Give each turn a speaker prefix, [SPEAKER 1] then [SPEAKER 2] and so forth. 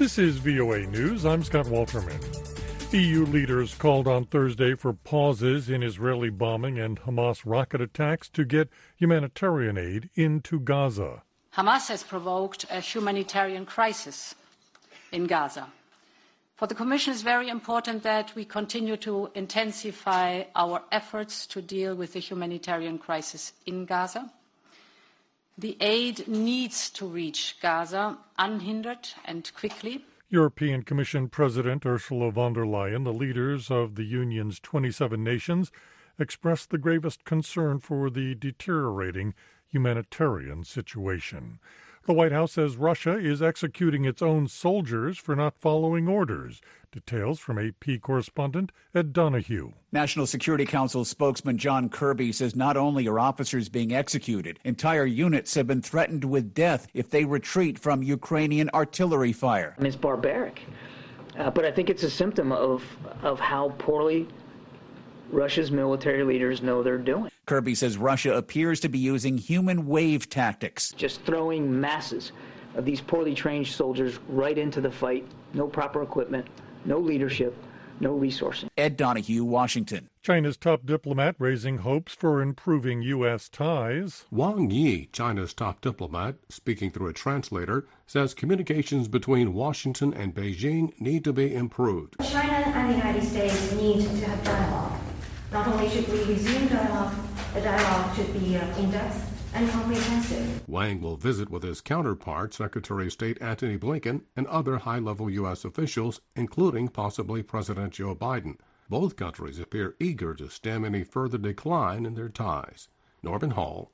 [SPEAKER 1] This is VOA News. I'm Scott Walterman. EU leaders called on Thursday for pauses in Israeli bombing and Hamas rocket attacks to get humanitarian aid into Gaza.
[SPEAKER 2] Hamas has provoked a humanitarian crisis in Gaza. For the Commission, it's very important that we continue to intensify our efforts to deal with the humanitarian crisis in Gaza. The aid needs to reach Gaza unhindered and quickly.
[SPEAKER 1] European Commission President Ursula von der Leyen, the leaders of the Union's 27 nations, expressed the gravest concern for the deteriorating humanitarian situation. The White House says Russia is executing its own soldiers for not following orders. Details from AP correspondent Ed Donahue.
[SPEAKER 3] National Security Council spokesman John Kirby says not only are officers being executed, entire units have been threatened with death if they retreat from Ukrainian artillery fire.
[SPEAKER 4] It's barbaric, but I think it's a symptom of how poorly Russia's military leaders know they're doing.
[SPEAKER 3] Kirby says Russia appears to be using human wave tactics.
[SPEAKER 4] Just throwing masses of these poorly trained soldiers right into the fight. No proper equipment, no leadership, no resourcing.
[SPEAKER 3] Ed Donahue, Washington.
[SPEAKER 1] China's top diplomat raising hopes for improving U.S. ties.
[SPEAKER 5] Wang Yi, China's top diplomat, speaking through a translator, says communications between Washington and Beijing need to be improved.
[SPEAKER 6] China and the United States need to have dialogue. Not only should we resume dialogue, the dialogue should be in-depth and comprehensive.
[SPEAKER 5] Wang will visit with his counterpart, Secretary of State Antony Blinken, and other high-level U.S. officials, including possibly President Joe Biden. Both countries appear eager to stem any further decline in their ties. Norman Hall,